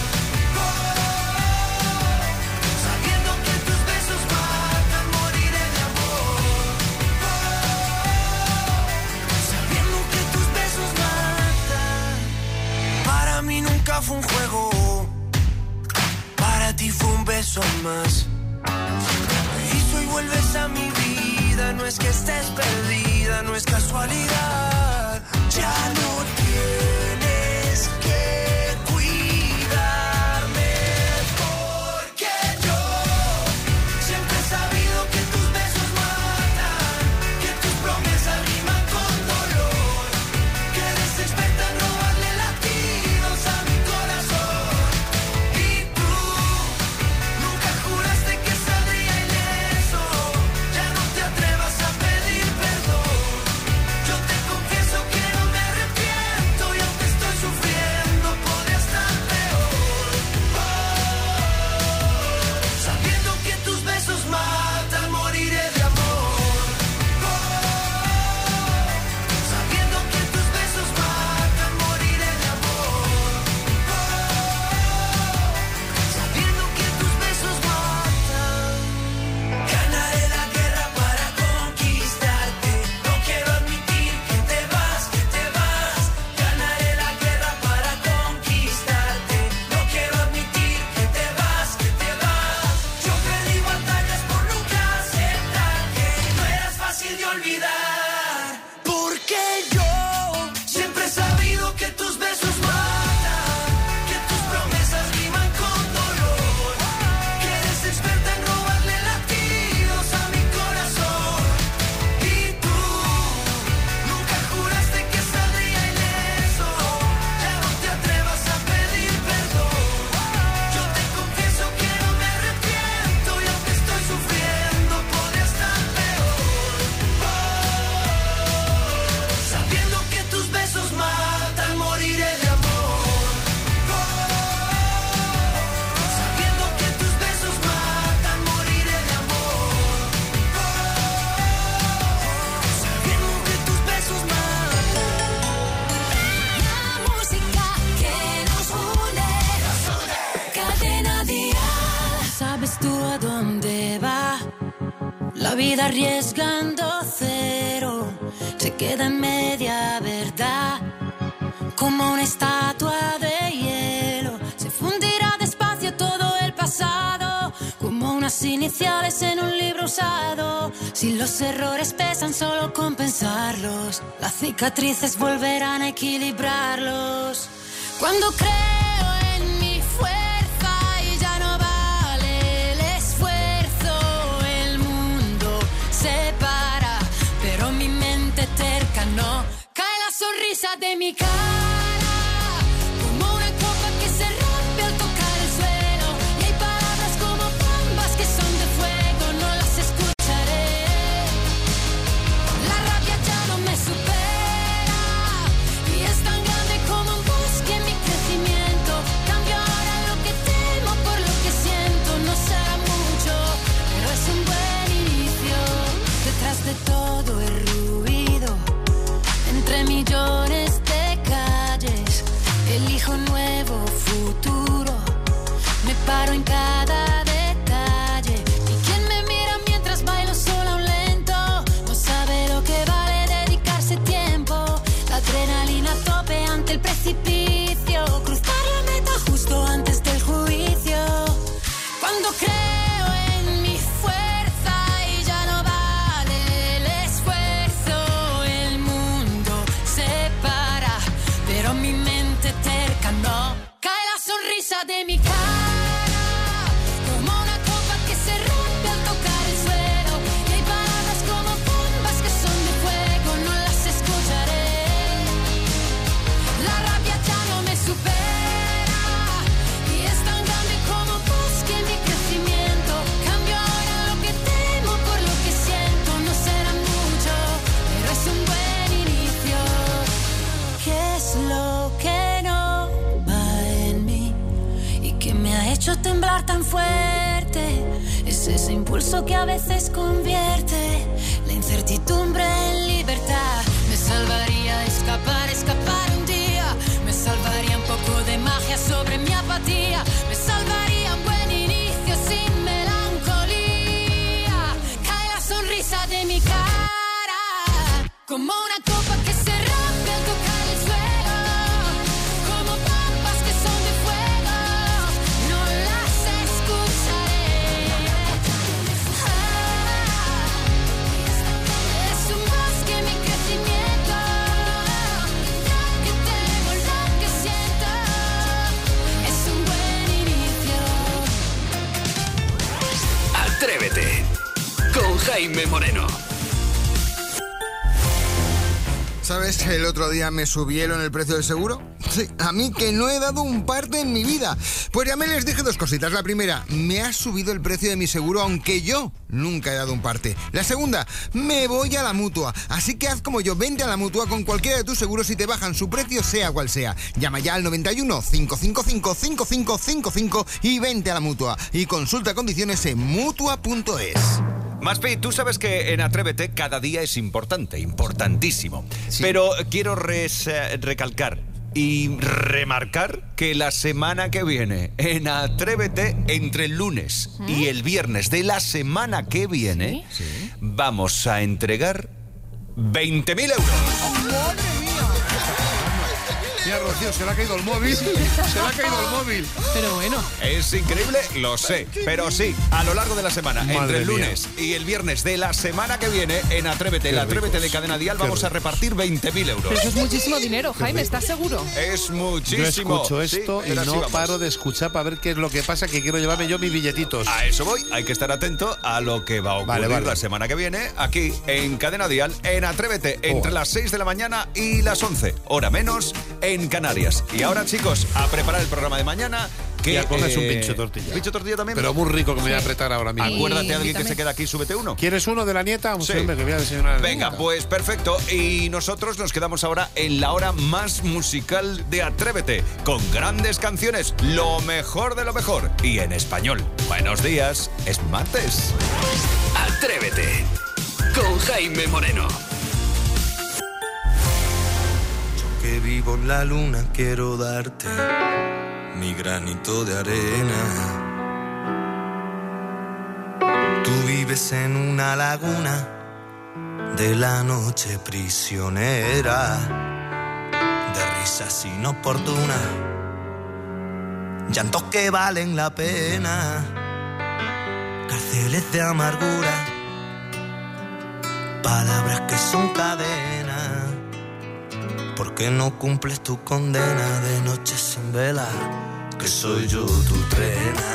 Sabiendo que tus besos matan, moriré de amor. Sabiendo que tus besos matan. Para mí nunca fue un juego, para ti fue un beso más. Y hoy vuelves a mi vida, no es que estés perdida, no es casualidad. Ya no tienes que cuidarme, porque yo siempre he sabido que tus besos matan, que tus promesas riman con dolor, que eres experta en robarle latidos a mi corazón. Y tú nunca juraste que saldría ileso, ya no te atrevas a pedir perdón. Yo te vida arriesgando cero se queda en media verdad. Como una estatua de hielo se fundirá despacio todo el pasado. Como unas iniciales en un libro usado. Si los errores pesan solo con pensarlos, las cicatrices volverán a equilibrarlos. Cuando creo en mi fuerza y ya no vale el esfuerzo, el mundo se para, pero mi mente terca no. Cae la sonrisa de mi cara, como una copa que se rompe al tocar el suelo. Y hay palabras como bombas que son de fuego, no las escucharé. La rabia ya no me supera y es tan grande como un bosque en mi crecimiento. Cambio ahora lo que temo por lo que siento. No será mucho, pero es un buen inicio. Detrás de todo el ruido, entre millones de calles, elijo un nuevo futuro. Me paro en cada detalle. Y quien me mira mientras bailo sola un lento no sabe lo que vale dedicarse tiempo. La adrenalina a tope ante el precipicio, cruzar la meta justo antes del juicio. Cuando creo en mi fuerza y ya no vale el esfuerzo, el mundo se para, pero mi mente terca no. Cae la sonrisa de mi cara, como una copa que se rompe al tocar el suelo. Y hay palabras como bombas que son de fuego, no las escucharé. La rabia ya no me supera y es tan grande como un bosque en mi crecimiento. Cambio ahora lo que temo por lo que siento. No será mucho, pero es un buen inicio. ¿Qué es lo que no va en mí y que me ha hecho temblar tan fuerte? Es ese impulso que a veces convierte la incertidumbre en libertad. Me salvaría escapar un día. Me salvaría un poco de magia sobre mi apatía. Me salvaría un buen inicio sin melancolía. Cae la sonrisa de mi cara, como una copa que se rompe al tocar el suelo. Como bombas que son de fuego, no las escucharé. Es un bosque en mi crecimiento. Lo que temo, lo que siento, es un buen inicio. Atrévete con Jaime Moreno. ¿Sabes? El otro día me subieron el precio del seguro. Sí, a mí que no he dado un parte en mi vida. Pues ya me les dije dos cositas. La primera, me ha subido el precio de mi seguro aunque yo nunca he dado un parte. La segunda, me voy a la Mutua. Así que haz como yo, vente a la Mutua con cualquiera de tus seguros y te bajan su precio sea cual sea. Llama ya al 91 555 5555 y vente a la Mutua. Y consulta condiciones en Mutua.es. Maspi, tú sabes que en Atrévete cada día es importante, importantísimo. Sí. Pero quiero recalcar y remarcar que la semana que viene en Atrévete, entre el lunes y el viernes de la semana que viene, vamos a entregar 20.000 euros. ¡Oh, madre mía! Mira, Rocío, se le ha caído el móvil. Se le ha caído el móvil. Pero bueno. Es increíble, lo sé. Pero sí, a lo largo de la semana, Madre entre el mía. lunes y el viernes de la semana que viene, en Atrévete, el Atrévete de Cadena Dial, vamos a repartir 20.000 euros. Pero eso es muchísimo dinero, Jaime, ¿estás seguro? Es muchísimo. Yo escucho esto Sí, y pero así no vamos. paro de escuchar para ver qué es lo que pasa, que quiero llevarme yo mis billetitos. A eso voy, hay que estar atento a lo que va a ocurrir Vale. la semana que viene, aquí en Cadena Dial, en Atrévete, entre las 6 de la mañana y las 11, hora menos, en Canarias. Y ahora, chicos, a preparar el programa de mañana. Que, y a comerse un pincho tortilla. ¿Pincho tortilla también? Pero muy rico, que me voy a apretar ahora mismo. Acuérdate, alguien que se queda aquí, súbete uno. ¿Quieres uno de la nieta? Sí. Hombre, que voy a desayunar. Venga, pues perfecto. Y nosotros nos quedamos ahora en la hora más musical de Atrévete, con grandes canciones, lo mejor de lo mejor, y en español. Buenos días, es martes. Atrévete con Jaime Moreno. Que vivo en la luna, quiero darte mi granito de arena. Tú vives Vives en una laguna de la noche prisionera, de risas inoportunas, llantos que valen la pena, cárceles de amargura, palabras que son cadenas. ¿Por qué no cumples tu condena de noche sin vela? Que soy yo tu trena.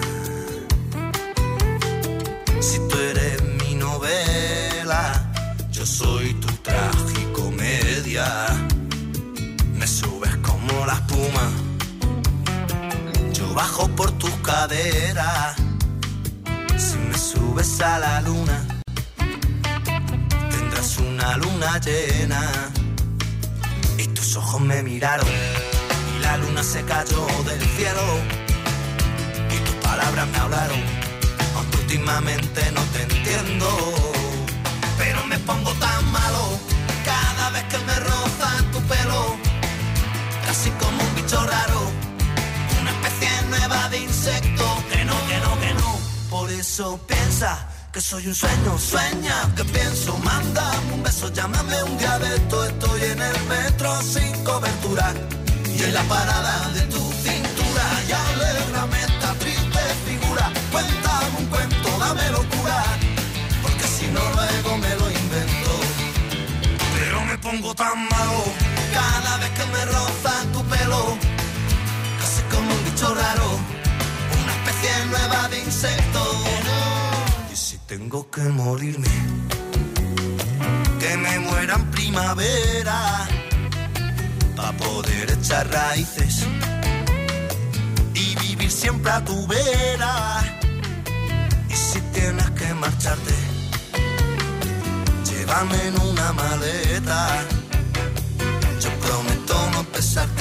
Si tú eres mi novela, yo soy tu tragicomedia. Me subes como la espuma, yo bajo por tus caderas. Si me subes a la luna, tendrás una luna llena. Y tus ojos me miraron y la luna se cayó del cielo. Y tus palabras me hablaron, aunque últimamente no te entiendo. Pero me pongo tan malo cada vez que me rozan tu pelo, casi como un bicho raro, una especie nueva de insecto. Que no, que no, que no. Por eso piensa que soy un sueño, sueña que pienso. Mándame un beso, llámame un día de esto. Estoy en el metro sin cobertura y en la parada de tu cintura. Y alégrame esta triste figura. Cuéntame un cuento, dame locura, porque si no luego me lo invento. Pero me pongo tan malo cada vez que me roza tu pelo, casi como un bicho raro, una especie nueva de insecto. Y si tengo que morirme, que me muera en primavera, pa' poder echar raíces y vivir siempre a tu vera. Y si tienes que marcharte, llévame en una maleta. Yo prometo no pesarte,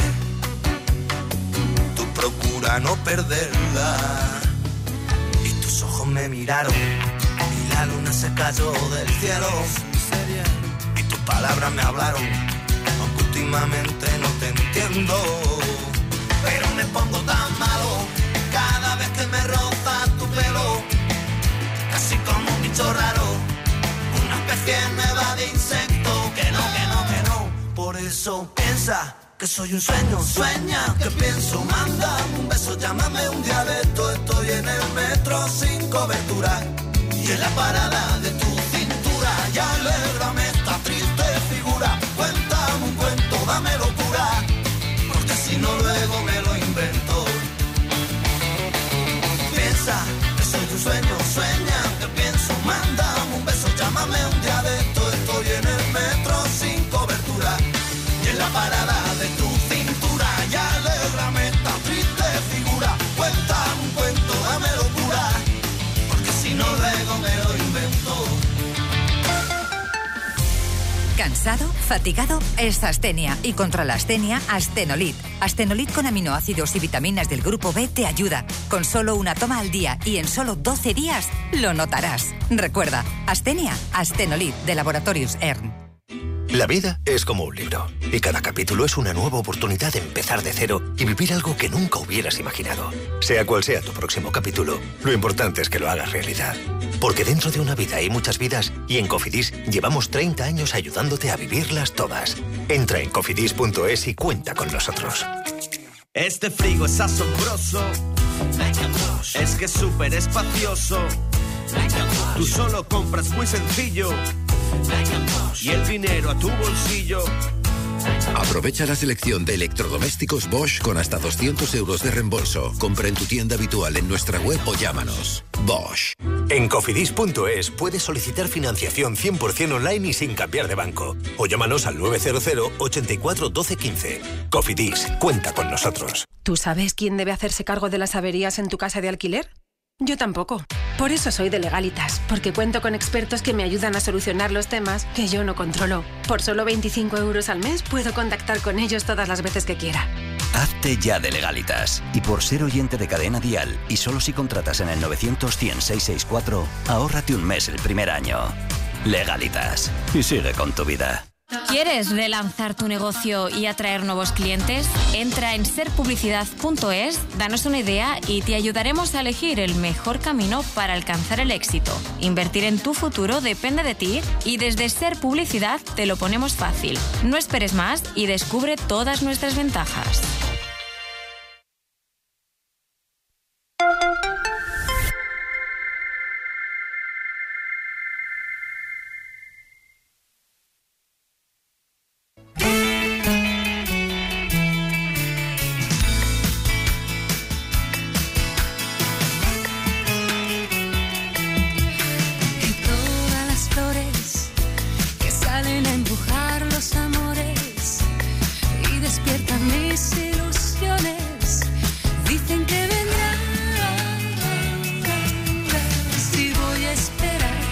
tú procura no perderla. Y tus ojos me miraron y la luna se cayó del cielo. Y tus palabras me hablaron, aunque últimamente no te entiendo. Pero me pongo tan malo cada vez que me roza tu pelo, casi como un bicho raro, una especie nueva de insecto. Que no, que no, que no. Por eso piensa que soy un sueño, sueña que pienso. Mándame un beso, llámame un día de esto. Estoy en el metro sin cobertura y en la parada de tu cintura. Y alégrame esta triste figura. Cuéntame un cuento, dame locura, porque si no luego me lo invento. Piensa que soy un sueño, sueña que pienso. Mándame un beso, llámame un día de esto. Estoy en el metro sin cobertura y en la parada de tu cintura. Y alégrame esta triste figura. Cuéntame un cuento, dame locura, porque si no luego me lo invento. ¿Cansado? ¿Fatigado? Es astenia. Y contra la astenia, Astenolit. Astenolit con aminoácidos y vitaminas del grupo B te ayuda. Con solo una toma al día y en solo 12 días lo notarás. Recuerda, astenia, Astenolit de Laboratorios ERN. La vida es como un libro y cada capítulo es una nueva oportunidad de empezar de cero y vivir algo que nunca hubieras imaginado. Sea cual sea tu próximo capítulo, lo importante es que lo hagas realidad. Porque dentro de una vida hay muchas vidas y en Cofidis llevamos 30 años ayudándote a vivirlas todas. Entra en cofidis.es y cuenta con nosotros. Este frigo es asombroso, es que es súper espacioso. Tú solo compras muy sencillo y el dinero a tu bolsillo. Aprovecha la selección de electrodomésticos Bosch con hasta 200 euros de reembolso. Compra en tu tienda habitual en nuestra web o llámanos. Bosch. En cofidis.es puedes solicitar financiación 100% online y sin cambiar de banco. O llámanos al 900 84 12 15. Cofidis, cuenta con nosotros. ¿Tú sabes quién debe hacerse cargo de las averías en tu casa de alquiler? Yo tampoco. Por eso soy de Legalitas, porque cuento con expertos que me ayudan a solucionar los temas que yo no controlo. Por solo 25 euros al mes puedo contactar con ellos todas las veces que quiera. Hazte ya de Legalitas. Y por ser oyente de Cadena Dial, y solo si contratas en el 900-100-664, ahórrate un mes el primer año. Legalitas. Y sigue con tu vida. ¿Quieres relanzar tu negocio y atraer nuevos clientes? Entra en serpublicidad.es, danos una idea y te ayudaremos a elegir el mejor camino para alcanzar el éxito. Invertir en tu futuro depende de ti y desde Ser Publicidad te lo ponemos fácil. No esperes más y descubre todas nuestras ventajas.